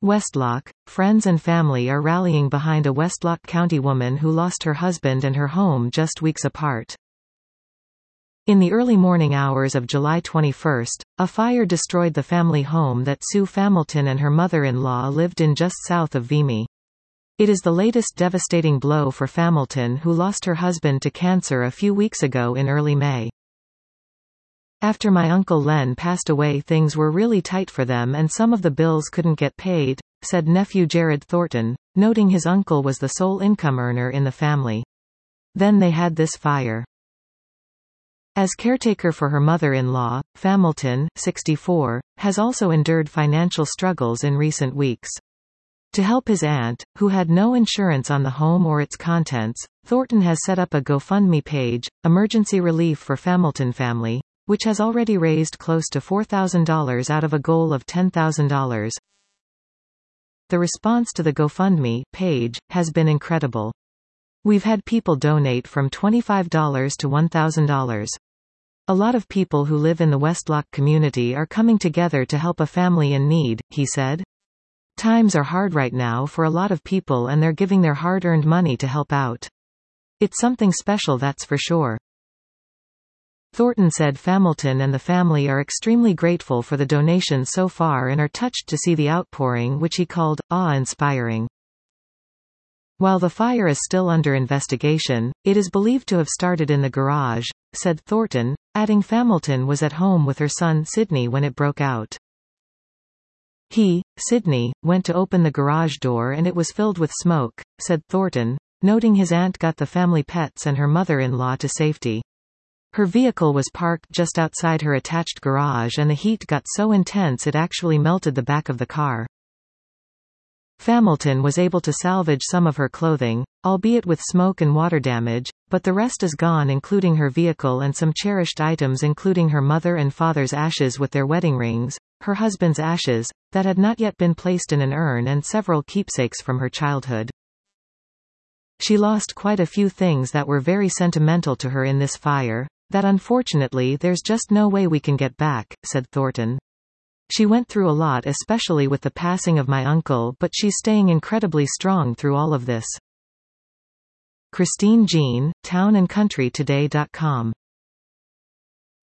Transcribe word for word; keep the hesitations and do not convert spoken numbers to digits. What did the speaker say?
Westlock, friends and family are rallying behind a Westlock County woman who lost her husband and her home just weeks apart. In the early morning hours of July twenty-first, a fire destroyed the family home that Sue Familton and her mother-in-law lived in just south of Vimy. It is the latest devastating blow for Familton, who lost her husband to cancer a few weeks ago in early May. After my uncle Len passed away, things were really tight for them and some of the bills couldn't get paid, said nephew Jared Thornton, noting his uncle was the sole income earner in the family. Then they had this fire. As caretaker for her mother-in-law, Familton, sixty-four, has also endured financial struggles in recent weeks. To help his aunt, who had no insurance on the home or its contents, Thornton has set up a GoFundMe page, Emergency Relief for Familton Family, which has already raised close to four thousand dollars out of a goal of ten thousand dollars. The response to the GoFundMe page has been incredible. We've had people donate from twenty-five dollars to one thousand dollars. A lot of people who live in the Westlock community are coming together to help a family in need, he said. Times are hard right now for a lot of people and they're giving their hard-earned money to help out. It's something special, that's for sure. Thornton said Familton and the family are extremely grateful for the donations so far and are touched to see the outpouring, which he called awe-inspiring. While the fire is still under investigation, it is believed to have started in the garage, said Thornton, adding Familton was at home with her son Sidney when it broke out. He, Sidney, went to open the garage door and it was filled with smoke, said Thornton, noting his aunt got the family pets and her mother-in-law to safety. Her vehicle was parked just outside her attached garage and the heat got so intense it actually melted the back of the car. Familton was able to salvage some of her clothing, albeit with smoke and water damage, but the rest is gone, including her vehicle and some cherished items including her mother and father's ashes with their wedding rings, her husband's ashes, that had not yet been placed in an urn, and several keepsakes from her childhood. She lost quite a few things that were very sentimental to her in this fire, that unfortunately there's just no way we can get back, said Thornton. She went through a lot, especially with the passing of my uncle, but she's staying incredibly strong through all of this. Christine Jean, town and country today dot com